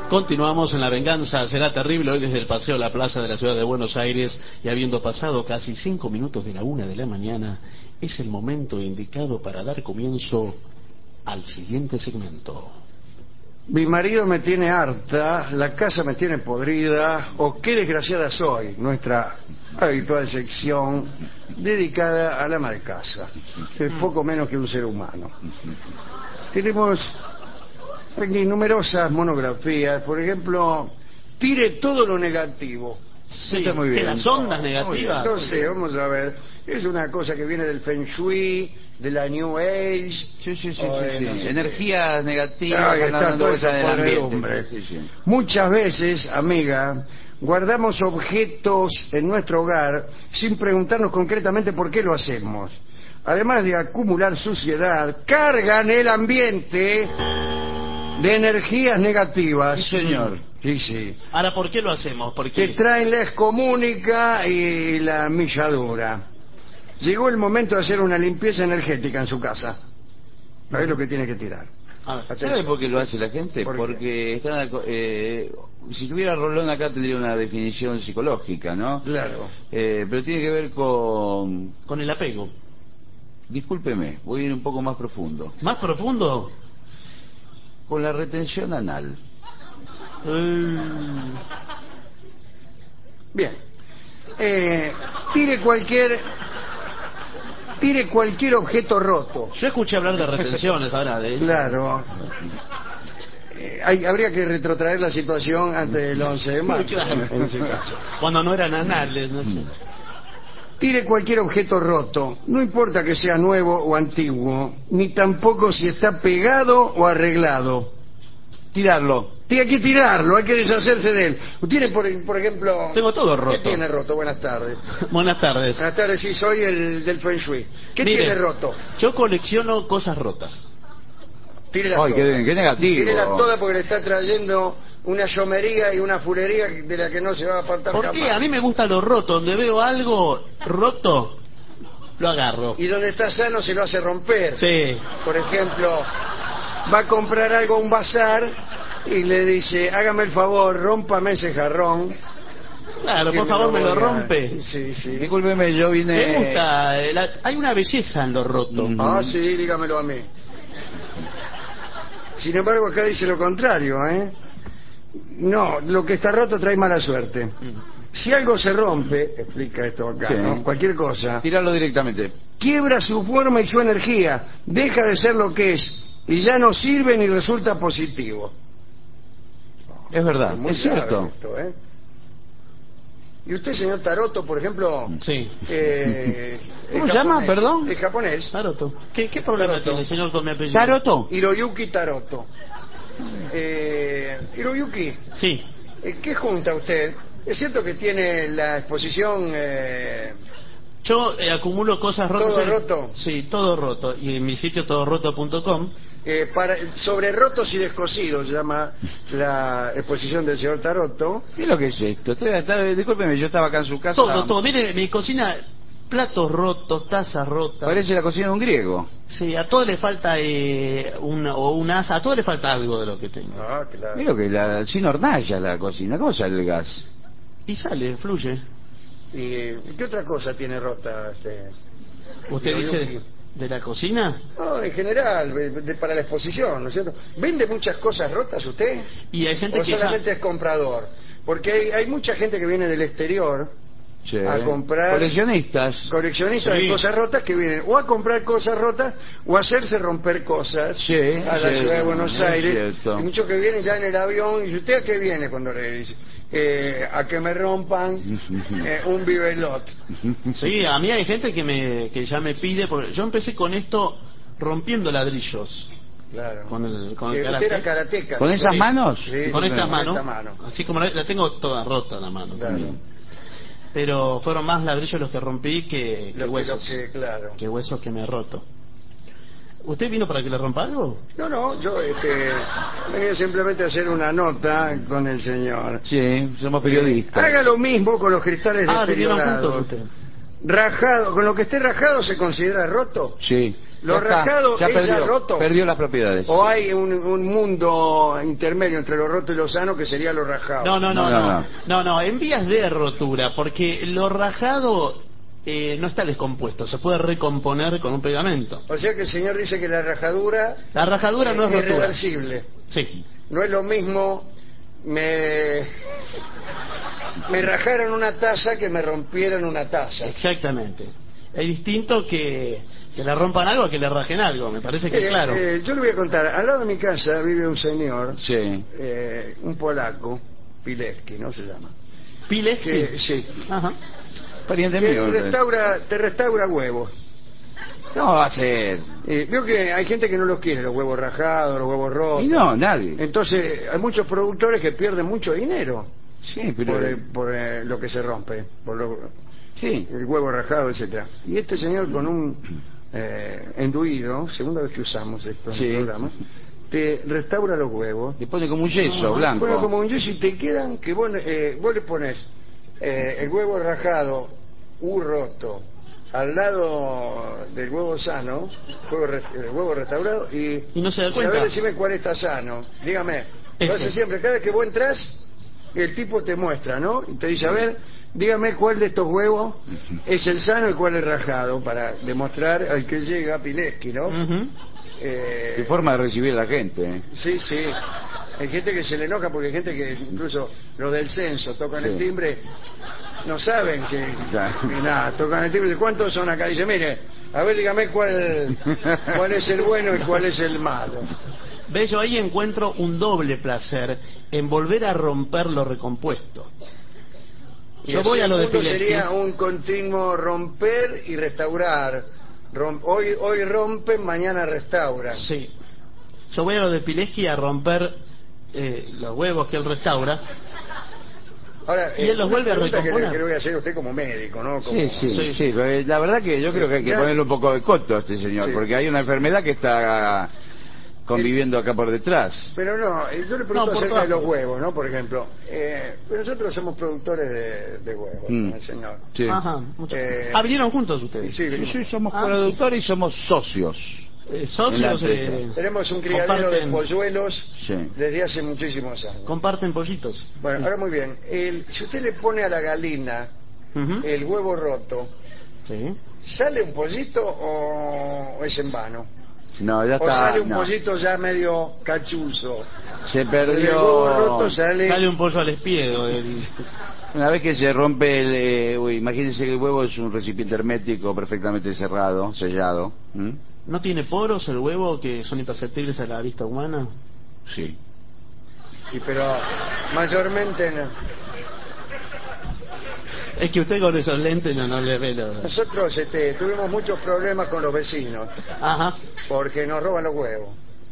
Continuamos en La Venganza Será Terrible, hoy desde el Paseo a la Plaza de la Ciudad de Buenos Aires, y habiendo pasado casi 5 minutos de la 1 de la mañana, es el momento indicado para dar comienzo al siguiente segmento. Mi marido me tiene harta, la casa me tiene podrida, o qué desgraciada soy, nuestra habitual sección dedicada al ama de casa, que es poco menos que un ser humano. Tenemos aquí numerosas monografías, por ejemplo, tire todo lo negativo. Sí, está muy bien. ¿Que las ondas negativas? No sé, vamos a ver. Es una cosa que viene del Feng Shui, de la New Age. Sí. No sé Energías negativas. Está toda esa podredumbre. Muchas veces, amiga, guardamos objetos en nuestro hogar sin preguntarnos concretamente por qué lo hacemos. Además de acumular suciedad, cargan el ambiente de energías negativas. Sí, señor. Sí. Ahora, ¿por qué lo hacemos? Porque que traen la excomunica y la milladura. Llegó el momento de hacer una limpieza energética en su casa. A ver lo que tiene que tirar. ¿Sabe por qué lo hace la gente? Porque están, si tuviera Rolón acá tendría una definición psicológica, ¿no? Claro. Pero tiene que ver con el apego. Discúlpeme, voy a ir un poco más profundo. ¿Más profundo? Con la retención anal. Bien. Tire cualquier objeto roto. Yo escuché hablar de retenciones ahora de eso. Claro. Habría que retrotraer la situación antes del 11 de marzo. Claro. En ese caso. Cuando no eran anales, no sé. Tire cualquier objeto roto, no importa que sea nuevo o antiguo, ni tampoco si está pegado o arreglado. Tirarlo. Hay que tirarlo, hay que deshacerse de él. Tiene, por ejemplo... Tengo todo roto. ¿Qué tiene roto? Buenas tardes. Buenas tardes. Buenas tardes, sí, soy el del Feng Shui. ¿Qué Mire, tiene roto? Yo colecciono cosas rotas. Tírelas todas. Qué negativo. Tírelas todas porque le está trayendo una llomería y una fulería de la que no se va a apartar ¿Por jamás. qué? A mí me gusta lo roto. Donde veo algo roto, lo agarro. Y donde está sano se lo hace romper. Sí. Por ejemplo, va a comprar algo a un bazar y le dice, hágame el favor, rómpame ese jarrón. Claro, por favor, me lo rompe. Sí. Discúlpeme, yo vine... Me gusta. Hay una belleza en lo roto. Sí, dígamelo a mí. Sin embargo, acá dice lo contrario, ¿eh? No, lo que está roto trae mala suerte. Si algo se rompe, explica esto acá, ¿no? Cualquier cosa, tirarlo directamente. quiebra su forma y su energía, deja de ser lo que es, y ya no sirve ni resulta positivo. Es verdad, es cierto. Esto, ¿eh? Y usted, señor Taroto, por ejemplo... Sí. ¿Cómo se llama, perdón? Es japonés. Taroto. ¿Qué problema Taroto tiene, señor, con mi apellido? ¿Taroto? Hiroyuki Taroto. Hiroyuki, Sí. ¿qué junta usted? Es cierto que tiene la exposición... Yo acumulo cosas rotas. ¿Todo roto? Sí, todo roto. Y en mi sitio todoroto.com. sobre rotos y descosidos se llama la exposición del señor Taroto. ¿Qué es lo que es esto? Discúlpeme, yo estaba acá en su casa. Todo. Mire, mi cocina, platos rotos, tazas rotas. Parece la cocina de un griego. Sí, a todo le falta un asa, a todo le falta algo de lo que tengo. Claro. Mira que sin hornalla la cocina. ¿Cómo sale el gas? Y sale, fluye. ¿Y qué otra cosa tiene rota ¿Usted dice de la cocina? No, en general, para la exposición, ¿no es cierto? ¿Vende muchas cosas rotas usted? Y hay gente ¿O que solamente es comprador? Porque hay mucha gente que viene del exterior a comprar... Coleccionistas. De cosas rotas que vienen o a comprar cosas rotas o a hacerse romper cosas a la ciudad de Buenos Aires. Hay muchos que vienen ya en el avión y ¿usted a qué viene? Cuando le dice... a que me rompan un vivelot. Sí, a mí hay gente que ya me pide, porque yo empecé con esto rompiendo ladrillos. Claro. Con el usted era karateca. ¿Con esas manos? Sí, con estas manos. esta mano. Así como la tengo toda rota la mano. Claro. Pero fueron más ladrillos los que rompí que huesos. Claro. Que huesos que me he roto. ¿Usted vino para que le rompa algo? No, yo venía simplemente a hacer una nota con el señor. Sí, somos periodistas. Haga lo mismo con los cristales vinieron deteriorados. juntos usted. Rajado, con lo que esté rajado se considera roto. Sí. ¿Lo Ya está, rajado ya es ya roto? perdió las propiedades. ¿O hay un mundo intermedio entre lo roto y lo sano que sería lo rajado? No, en vías de rotura, porque lo rajado no está descompuesto, se puede recomponer con un pegamento. O sea que el señor dice que la rajadura no es rotura. irreversible. Sí. No es lo mismo me rajaron una taza que me rompieron una taza. Exactamente. Es distinto que le rompan algo a que le rajen algo, me parece que claro. Yo le voy a contar, al lado de mi casa vive un señor, Sí. un polaco, Pilecki, ¿no se llama? ¿Pilecki? Sí. Ajá. Pariente mío. Te restaura huevos. No va a ser. Veo que hay gente que no los quiere, los huevos rajados, los huevos rotos. Y no, nadie. Entonces, hay muchos productores que pierden mucho dinero Sí, pero. por lo que se rompe, Sí. el huevo rajado, etcétera. Y este señor con un enduido, segunda vez que usamos esto en el programa, te restaura los huevos. Le pone como un yeso blanco. Bueno, como un yeso y te quedan que vos le pones el huevo rajado, roto, al lado del huevo sano, el huevo restaurado, y no se da cuenta. A ver, decime cuál está sano. Dígame. Lo hace siempre, cada vez que vos entras, el tipo te muestra, ¿no? Y te dice, a ver, dígame cuál de estos huevos es el sano y cuál es rajado, para demostrar al que llega Pilecki, ¿no? Qué forma de recibir a la gente, ¿eh? Sí, sí. Hay gente que se le enoja porque hay gente que incluso los del censo tocan el timbre, no saben que nada, tocan el timbre. ¿Cuántos son acá? Dice, mire, a ver, dígame cuál es el bueno y cuál es el malo. ¿Ves? Yo ahí encuentro un doble placer en volver a romper lo recompuesto. Yo voy a lo de Pilecki. Sería un continuo romper y restaurar. Hoy rompen, mañana restauran. Sí. Yo voy a lo de Pilecki a romper los huevos que él restaura. Ahora, y él los vuelve a recomponer. Que le voy a hacer a usted como médico, ¿no? Sí. La verdad que yo creo que hay que ponerle un poco de coto a este señor, porque hay una enfermedad que está conviviendo acá por detrás. Pero no, yo le pregunto acerca de los huevos, ¿no? Por ejemplo, nosotros somos productores de huevos, con el señor. Sí. Ajá. ¿Vinieron juntos ustedes? Sí, somos productores y somos socios. Socios. Tenemos un criadero de polluelos desde hace muchísimos años. Comparten pollitos. Bueno, ahora muy bien. Si usted le pone a la galina el huevo roto, ¿sale un pollito o es en vano? No, ya está. O sale un pollito ya medio cachuzo. Se perdió. El huevo roto sale un pollo al espiedo. Una vez que se rompe imagínense que el huevo es un recipiente hermético perfectamente cerrado, sellado. ¿No tiene poros el huevo que son imperceptibles a la vista humana? Sí. Pero mayormente no. Es que usted con esos lentes no le ve los... Nosotros tuvimos muchos problemas con los vecinos. Ajá. Porque nos roban los huevos.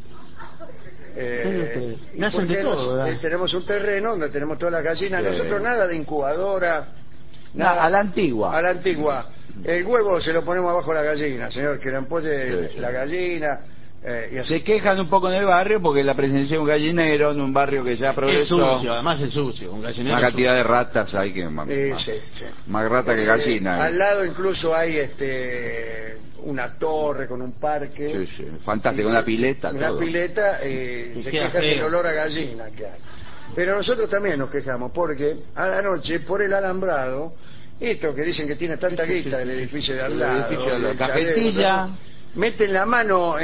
Me hacen de todo, ¿verdad? Tenemos un terreno donde tenemos todas las gallinas. Nosotros nada de incubadora. Nada. A la antigua. A la antigua. El huevo se lo ponemos abajo a la gallina, señor, que lo empolle la gallina. Y así. Se quejan un poco en el barrio porque la presencia de un gallinero en un barrio que ya progresó. Es sucio, además es sucio. Un gallinero. Una cantidad de ratas hay que más rata que gallina. Al lado incluso hay una torre con un parque. Sí. Fantástico, una pileta. Una pileta, se queja del olor a gallina que hay. Pero nosotros también nos quejamos porque a la noche por el alambrado, esto que dicen que tiene tanta guita del edificio de al lado, cajetilla, meten la mano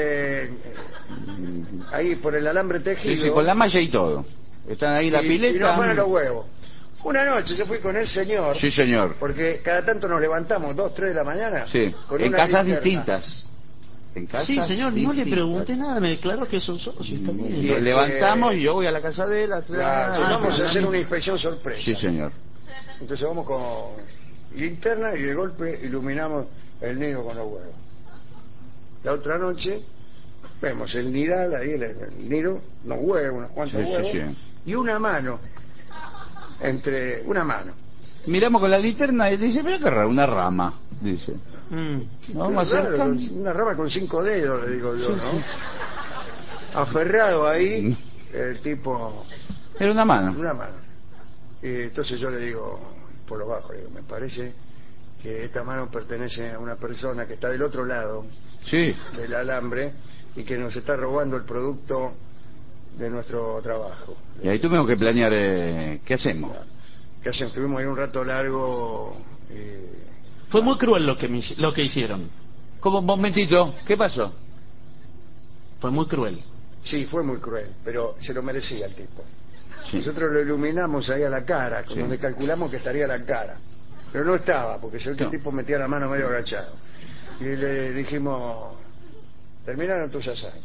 ahí por el alambre tejido. Sí, con la malla y todo. Están ahí la pileta. Y nos ponen los huevos. Una noche yo fui con el señor. Sí, señor. Porque cada tanto nos levantamos 2, 3 de la mañana. Sí. En casas distintas. Sí, señor, no le pregunté nada, me declaró que son socios también. Y levantamos y yo voy a la casa de él. Vamos a hacer una inspección sorpresa. Sí, señor. Entonces vamos con linterna y de golpe iluminamos el nido con los huevos. La otra noche vemos el nidal, ahí el nido, los huevos, unos cuantos huevos, y una mano, una mano. Miramos con la linterna y dice, mira qué raro, una rama, dice. Vamos a hacer una rama con 5 dedos, le digo yo, ¿no? Aferrado ahí, el tipo... Era una mano. Una mano. Y entonces yo le digo, por lo bajo, le digo, me parece que esta mano pertenece a una persona que está del otro lado Sí. del alambre y que nos está robando el producto de nuestro trabajo. Y ahí tuvimos que planear qué hacemos. Que hacen, estuvimos ahí un rato largo. Fue muy cruel lo que hicieron. ¿Cómo? Un momentito, ¿qué pasó? Fue muy cruel. Sí, fue muy cruel, pero se lo merecía el tipo. Sí. Nosotros lo iluminamos ahí a la cara, Sí. donde calculamos que estaría la cara. Pero no estaba, porque se ve que el No. tipo metía la mano medio agachado. Y le dijimos, terminaron tus hazañas.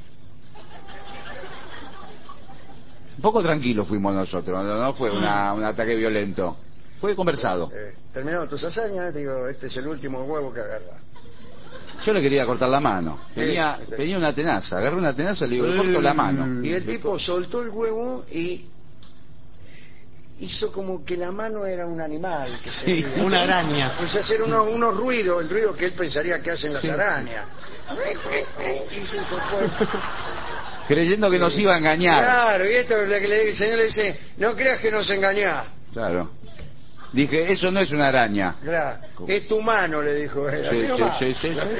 Un poco tranquilo fuimos nosotros, no fue un ataque violento. Fue conversado. Terminaron tus hazañas, digo, este es el último huevo que agarra. Yo le quería cortar la mano. Sí. Tenía una tenaza, agarré una tenaza y le digo, le corto la mano. Y el tipo soltó el huevo y hizo como que la mano era un animal. Que se Sí, ría. una araña. Pues hacer unos ruidos, el ruido que él pensaría que hacen las arañas. Y se fue. Creyendo que nos iba a engañar. Claro, y esto es lo que el señor le dice, no creas que nos engañás. Claro. Dije, eso no es una araña. Claro, es tu mano, le dijo él. Así Sí, nomás. sí.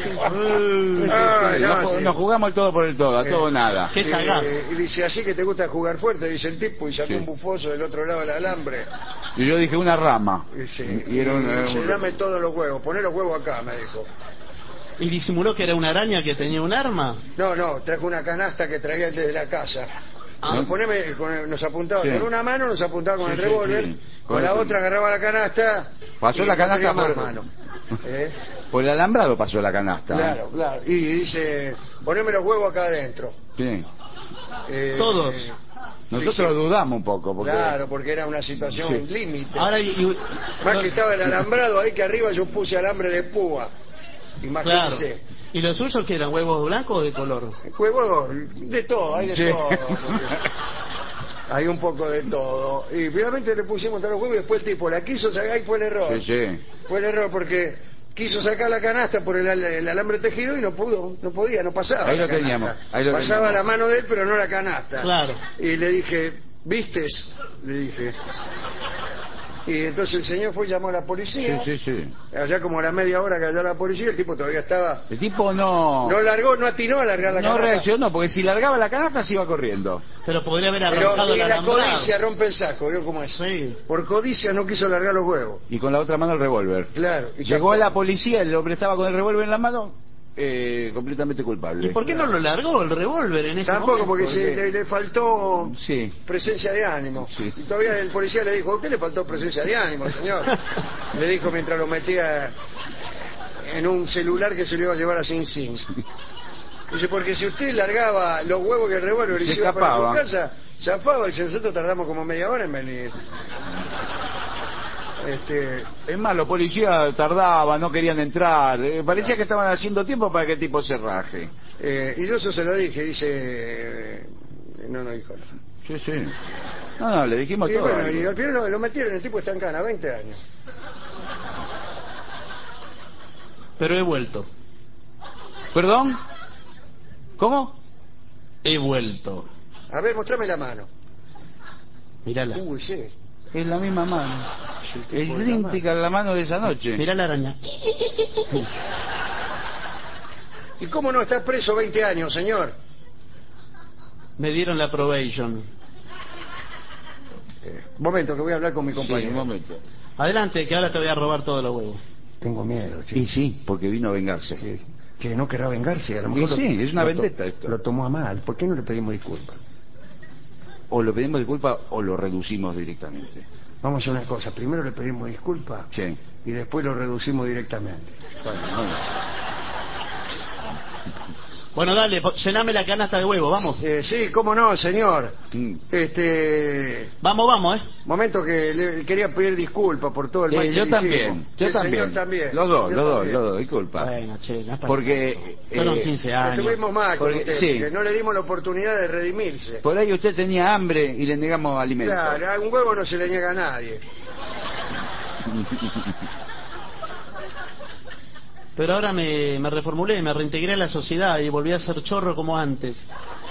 Ay, no, sí. Nos jugamos el todo por el todo, a todo o nada. Qué sagaz. Y dice, así que te gusta jugar fuerte, dice el tipo, y sacó Sí. un bufoso del otro lado del alambre. Y yo dije, una rama. Y, sí, Y era dice, dame todos los huevos, poné los huevos acá, me dijo. ¿Y disimuló que era una araña que tenía un arma? No, trajo una canasta que traía desde la casa. Ah. Nos apuntaba, Sí. con una mano nos apuntaba con Sí, el sí, revólver, sí. con la otra agarraba la canasta. Pasó y la no canasta tenía más por- mano. ¿Eh? Por el alambrado pasó la canasta. Claro. Y dice, poneme los huevos acá adentro. Sí. Todos. Nosotros dudamos un poco. Porque... Claro, porque era una situación Sí. límite. Ahora, Más que estaba el alambrado ahí que arriba yo puse alambre de púa. claro. Imagínense. ¿Y los suyos que eran huevos blancos o de color? Huevos, de todo, hay de Sí. todo. Hay un poco de todo. Y finalmente le pusimos todos los huevos y después el tipo la quiso sacar y fue el error. Sí. Fue el error porque quiso sacar la canasta por el alambre tejido y no podía, no pasaba. Ahí la lo teníamos, canasta. ahí lo Pasaba teníamos. la mano de él, pero no la canasta. Claro. Y le dije, ¿vistes? Le dije. Y entonces el señor fue y llamó a la policía. Sí. Allá como a la media hora que cayó la policía, el tipo todavía estaba... El tipo no No atinó a largar la canasta. reaccionó, porque si largaba la canasta se iba corriendo. Pero podría haber Pero arrancado y el la alambrado. codicia rompe el saco, ¿vio cómo es? Sí. Por codicia no quiso largar los huevos. Y con la otra mano el revólver. Claro. Y Llegó tampoco- la policía, el hombre estaba con el revólver en la mano, completamente culpable. ¿Y por qué no lo largó el revólver en ese Tampoco, momento? porque le faltó Sí. presencia de ánimo. Sí. Y todavía el policía le dijo, ¿a usted le faltó presencia de ánimo, señor? Le dijo mientras lo metía en un celular que se lo iba a llevar a Sin Sin. Dice, porque si usted largaba los huevos que el revólver y Se se iba para su escapaba. casa, zafaba y nosotros tardamos como media hora en venir. Es más, los policías tardaban, no querían entrar. Parecía que estaban haciendo tiempo para que el tipo se raje. Y yo eso se lo dije, dice... no dijo nada. Sí. No, le dijimos Y todo. bueno, y al final lo metieron, el tipo está en cana, 20 años. Pero he vuelto. ¿Perdón? ¿Cómo? He vuelto. A ver, mostrame la mano. Mírala. Uy, sí. Es la misma mano. Es tipo de la idéntica a la mano de esa noche. Mirá la araña. ¿Y cómo no está preso 20 años, señor? Me dieron la probation. Momento, que voy a hablar con mi Sí, compañero. un momento. Adelante, que ahora te voy a robar todos los huevos. Tengo miedo, Y sí, porque vino a vengarse. Que no querrá vengarse, a lo Y mejor sí, es una vendetta esto. Lo tomó a mal. ¿Por qué no le pedimos disculpas? O lo pedimos disculpas o lo reducimos directamente. Vamos a hacer una cosa. Primero le pedimos disculpas Sí. y después lo reducimos directamente. Bueno. Bueno, dale, llename la canasta de huevo, vamos. Sí, cómo no, señor. Mm. Vamos, Momento que le quería pedir disculpas por todo el mal que Yo le también, hicimos. yo El también. señor también. Los dos, Yo disculpa. Bueno, che, no es para Porque, tanto. Fueron 15 años. Estuvimos mal con Porque- usted, sí. que no le dimos la oportunidad de redimirse. Por ahí usted tenía hambre y le negamos alimento. Claro, a un huevo no se le niega a nadie. Pero ahora me reformulé, me reintegré a la sociedad y volví a ser chorro como antes.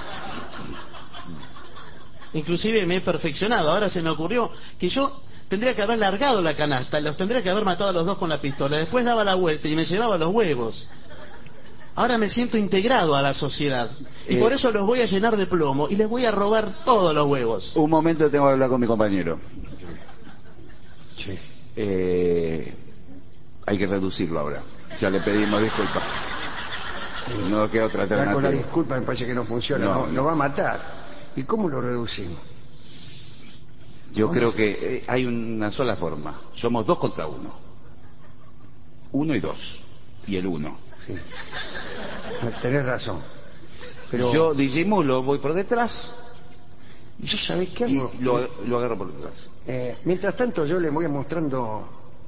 Inclusive me he perfeccionado. Ahora se me ocurrió que yo tendría que haber largado la canasta, los tendría que haber matado a los dos con la pistola. Después daba la vuelta y me llevaba los huevos. Ahora me siento integrado a la sociedad. Y por eso los voy a llenar de plomo y les voy a robar todos los huevos. Un momento, tengo que hablar con mi compañero. Sí. Hay que reducirlo ahora. Ya le pedimos disculpas. No queda otra Ya con la alternativa. disculpa me parece que no funciona. No. Nos va a matar. ¿Y cómo lo reducimos? Yo creo que hay una sola forma. Somos 2 contra 1. 1 y 2. Y el 1. Sí. Tenés razón. Pero Yo disimulo, voy por detrás ¿yo sabés qué y hago? lo agarro por detrás. Mientras tanto yo le voy mostrando...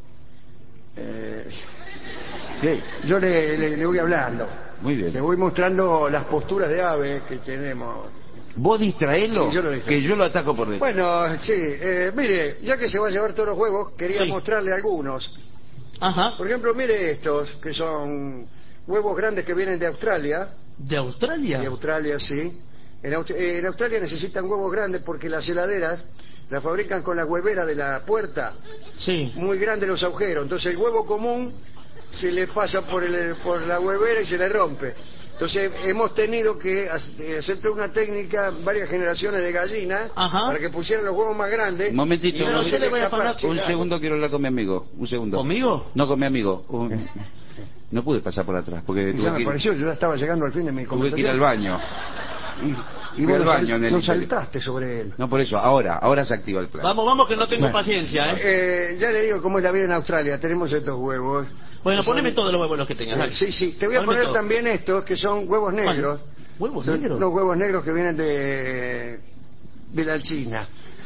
¿Qué? yo le voy hablando. Muy bien. Le voy mostrando las posturas de ave que tenemos. Vos distraelo, Sí, yo lo distraigo. que yo lo ataco por detrás. Bueno, sí. Mire, ya que se va a llevar todos los huevos, quería Sí. mostrarle algunos. Ajá. Por ejemplo, mire estos, que son huevos grandes que vienen de Australia. ¿De Australia? De Australia, sí. En Australia necesitan huevos grandes porque las heladeras las fabrican con la huevera de la puerta. Sí. Muy grandes los agujeros. Entonces el huevo común se le pasa por la huevera y se le rompe. Entonces hemos tenido que hacer toda una técnica, varias generaciones de gallinas, Ajá. para que pusieran los huevos más grandes. Un momentito, y un no momentito. se le voy a escapa- afanar. sí, Un claro. segundo, quiero hablar con mi amigo. Un segundo. ¿Conmigo? No, con mi amigo. No pude pasar por atrás porque Ya me pareció, yo ya estaba llegando al fin de mi tuve que ir conversación. al baño. Y Fui vos al no baño en el no interior. saltaste sobre él. No, por eso, ahora se activa el plan. Vamos, que no tengo Bueno. paciencia, ¿eh? Ya le digo cómo es la vida en Australia. Tenemos estos huevos. Bueno, Que son- poneme todos los huevos los que tengas. dale. Sí, te voy a Poneme poner todo. también estos, que son huevos negros. ¿Huevos Son negros? Los huevos negros que vienen de la China.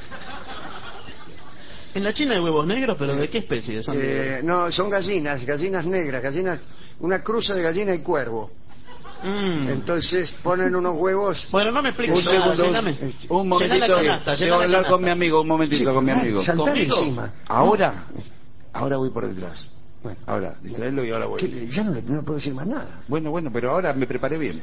En la China hay huevos negros, pero ¿de qué especie? Son No, son gallinas negras, una cruza de gallina y cuervo. Entonces ponen unos huevos. Bueno, no me expliques Un nada, segundo. llename. Un Llená momentito, la canasta, tengo que hablar con mi amigo, un momentito con mi amigo. Saltar ¿Conmigo? encima. Ahora voy por detrás. Bueno, Ahora, distraerlo y ahora voy. ya no le puedo decir más nada. Bueno, pero ahora me preparé bien.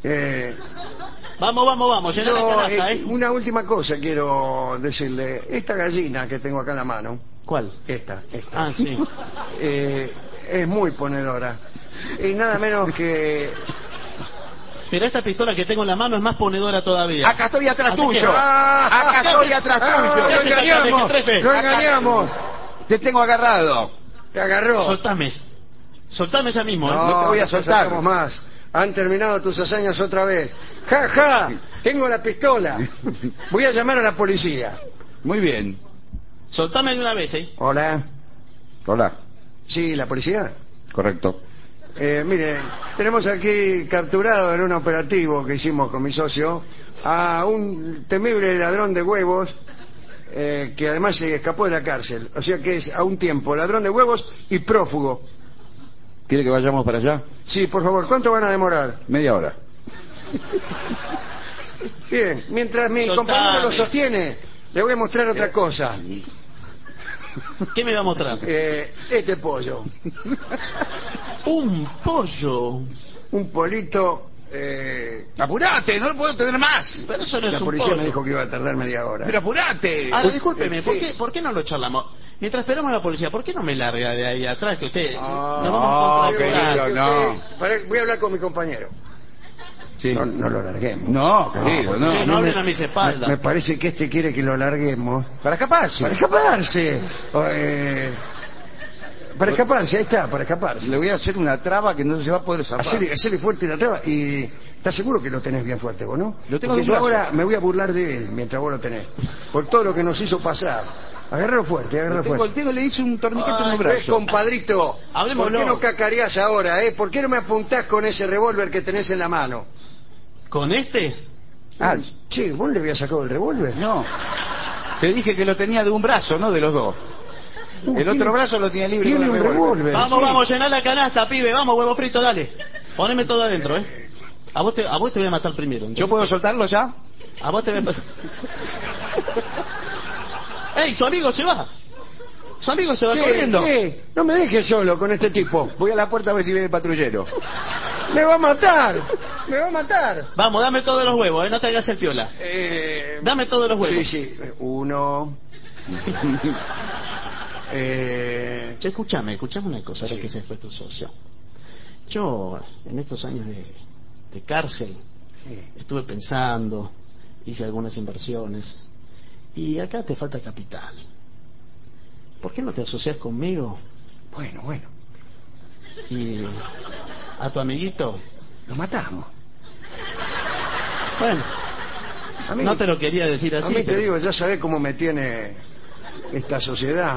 Vamos, llená la canasta, ¿eh? Una última cosa quiero decirle. Esta gallina que tengo acá en la mano, ¿Cuál? esta, Ah, sí. es muy ponedora. Y nada menos que... Pero esta pistola que tengo en la mano es más ponedora todavía. Acá estoy atrás Así que- tuyo. Acá estoy atrás ¡Lo tuyo. engañamos! Trepe. ¡Lo engañamos! Te tengo agarrado. Te agarró. Soltame ya mismo, ¿eh? No te voy a soltar. sacamos más. Han terminado tus hazañas otra vez. ¡Ja, ja! Tengo la pistola. Voy a llamar a la policía. Muy bien. Soltame de una vez, ¿eh? Hola. Hola. Sí, la policía. Correcto. Mire, tenemos aquí capturado en un operativo que hicimos con mi socio a un temible ladrón de huevos que además se escapó de la cárcel. O sea que es a un tiempo ladrón de huevos y prófugo. ¿Quiere que vayamos para allá? Sí, por favor, ¿cuánto van a demorar? Media hora. Bien, mientras mi Soltame. compañero lo sostiene, le voy a mostrar otra cosa. ¿Qué me va a mostrar? Este pollo. Un pollo. Un polito... ¡Apurate! ¡No lo puedo tener más! Pero eso no es la un policía pollo. me dijo que iba a tardar media hora. ¡Pero apurate! Ahora, discúlpeme, sí. ¿por qué no lo charlamos? Mientras esperamos a la policía, ¿por qué no me larga de ahí atrás? Que usted... Ah, nos vamos a no, contracturar. querido, no. Voy a hablar con mi compañero. Sí. No lo larguemos. No, querido, no. Sí, no hablen a mis Me espaldas. parece que este quiere que lo larguemos. Para escaparse. Para escaparse. Para escaparse, ahí está, para escaparse. Le voy a hacer una traba que no se va a poder zafar. Hacele fuerte la traba y... ¿Estás seguro que lo tenés bien fuerte vos, no? Lo tengo Porque de un yo brazo. ahora me voy a burlar de él mientras vos lo tenés. Por todo lo que nos hizo pasar. Agárralo fuerte, agárralo fuerte. Le hice un torniquete en el ¿Ves, brazo. compadrito? Hablemoslo. ¿Por qué no cacareás ahora, ¿Por qué no me apuntás con ese revólver que tenés en la mano? ¿Con este? Che, ¿vos le habías sacado el revólver? No. Te dije que lo tenía de un brazo, no de los dos. El otro brazo lo tenía libre Tiene con un el revólver. revólver. Vamos, llená la canasta, pibe. Vamos, huevo frito, dale. Poneme todo adentro, ¿eh? A vos te voy a matar primero. ¿entendés? ¿Yo puedo soltarlo ya? A vos te voy a... ¡Ey, su amigo se va! Su amigo se va corriendo. ¿Qué? No me dejes solo con este tipo. Voy a la puerta a ver si viene el patrullero. ¡Me va a matar! ¡Me va a matar! Vamos, dame todos los huevos, no te hagas el piola. Dame todos los huevos. Sí. Uno. Che, escuchame una cosa, ahora que se fue tu socio. Yo, en estos años de cárcel, Sí. estuve pensando, hice algunas inversiones, y acá te falta capital. ¿Por qué no te asocias conmigo Bueno, y a tu amiguito? lo matamos. Bueno, A mí, no te lo quería decir a así, mí te pero digo, ya sabés cómo me tiene esta sociedad.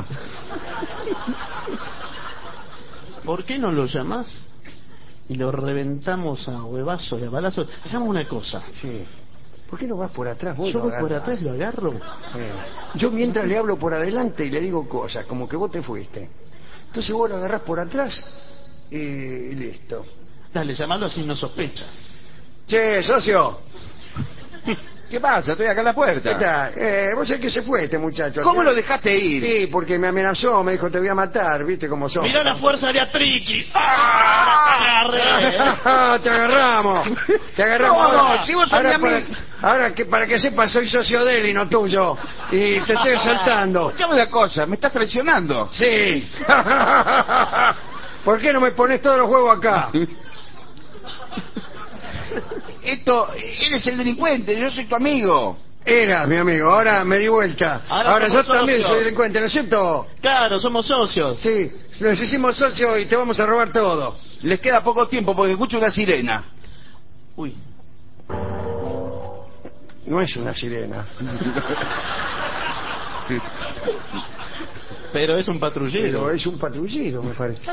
¿por qué no lo llamás y lo reventamos a huevazos y a balazos? Hagamos una cosa. Sí. ¿Por qué no vas por atrás? Vos Yo lo voy por agarrás. atrás, lo agarro. Yo mientras le hablo por adelante y le digo cosas, como que vos te fuiste. Entonces vos lo agarrás por atrás y listo. Dale, llamalo así no sospecha. Che, socio, ¿Qué pasa? Estoy acá en la ¿qué puerta. tal? Vos sabés que se fue este muchacho. ¿Cómo lo dejaste ir? Sí, porque me amenazó, me dijo te voy a matar, viste cómo son. Mirá la fuerza de Atriqui. ¡Ah! Agarré. Te agarramos. Te agarramos. No, ahora, si vos ahora sabías ahora que para que sepas soy socio de él y no tuyo. Y te estoy asaltando. Escuchame una cosa, me estás traicionando. Sí. ¿Por qué no me pones todos los huevos acá? Eres el delincuente, yo soy tu amigo. Era mi amigo, ahora me di vuelta. Ahora Ahora yo somos también socios. soy delincuente, ¿no es cierto? Claro, somos socios. Sí, nos hicimos socios y te vamos a robar todo. Les queda poco tiempo porque escucho una sirena. Uy, No es una sirena. pero es un patrullero. Pero es un patrullero, me parece.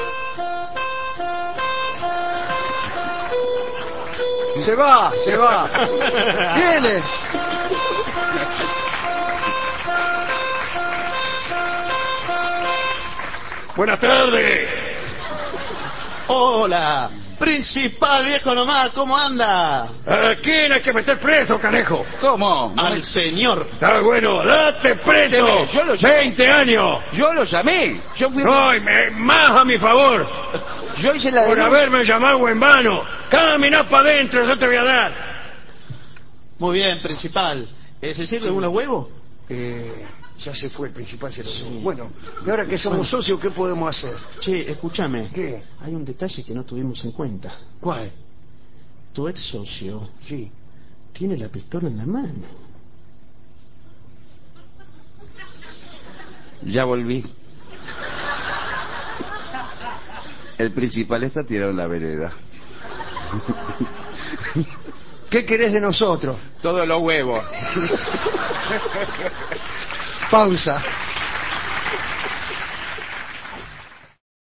Se va, se va. Viene. Buenas tardes. Hola, principal viejo nomás, ¿cómo anda? ¿A quién hay que meter preso, canejo? ¿Cómo? Al señor. Está bueno, date preso. Yo lo llamé. 20 años. Yo lo llamé. Yo fui. No, más a mi favor. Yo hice la Por denuncia. haberme llamado en vano. Caminá para adentro, yo te voy a dar. Muy bien, principal. ¿Se sirve unos huevos? Ya se fue el principal, se lo Sí. digo. Bueno, y ahora que somos socios, ¿qué podemos hacer? Che, escúchame. ¿Qué? Hay un detalle que no tuvimos en cuenta. ¿Cuál? Tu ex socio Sí. tiene la pistola en la mano. Ya volví. El principal está tirado en la vereda. ¿Qué querés de nosotros? Todos los huevos. Pausa.